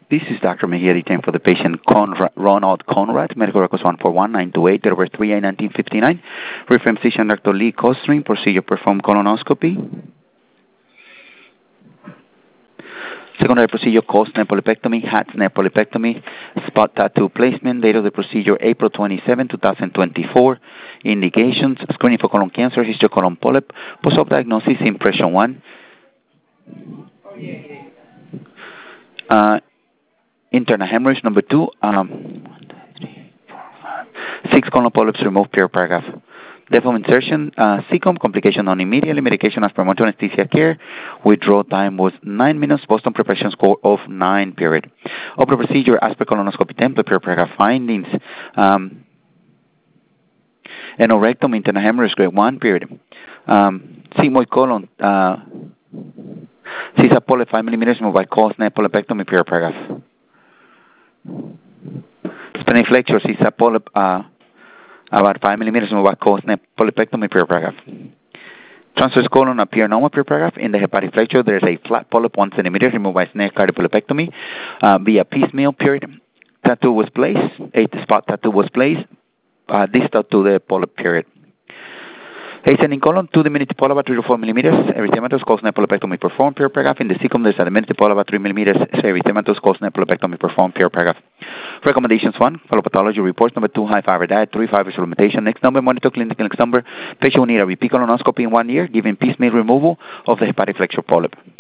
This is Dr. Mejia, detained for the patient Ronald Conrad, medical records 141928, date over 3/8/1959. Reference physician Dr. Lee Costring, procedure performed colonoscopy. Secondary procedure, cold-snap polypectomy, hat-snap polypectomy, spot tattoo placement, date of the procedure April 27, 2024. Indications, screening for colon cancer, history of colon polyp, post-op diagnosis, impression 1. Internal hemorrhage, number 2. 6 colon polyps removed, per paragraph. Depth of insertion, CCOM, complication non immediately, medication as per monitored anesthesia care. Withdrawal time was 9 minutes, Boston preparation score of 9, period. Open procedure as per colonoscopy template, per paragraph. Findings, anorectum, internal hemorrhage, grade 1, period. Sigmoid colon, CISA polyp 5 millimeters, removed by cold-snap polypectomy, per paragraph. Splenic flexure, CISA polyp, about 5 millimeters, removed by cold-snap polypectomy, per paragraph. Transverse colon appear normal, per paragraph. In the hepatic flexure, there is a flat polyp 1 centimeter, removed by snare cardiopolypectomy via piecemeal, period. Tattoo was placed, a spot tattoo was placed, distal to the polyp, period. Ascending colon, 2 diminutive polyp about 3 to 4 millimeters, erythematous, cold-snap polypectomy performed, per paragraph. In the cecum, there is a diminutive polyp about 3 millimeters, erythematous, cold-snap polypectomy performed, per paragraph. Recommendations: 1, follow pathology reports. Number 2, high fiber diet. 3, fiber supplementation. Next number, monitor clinical. Next number, patient will need a repeat colonoscopy in 1 year, given piecemeal removal of the hepatic flexure polyp.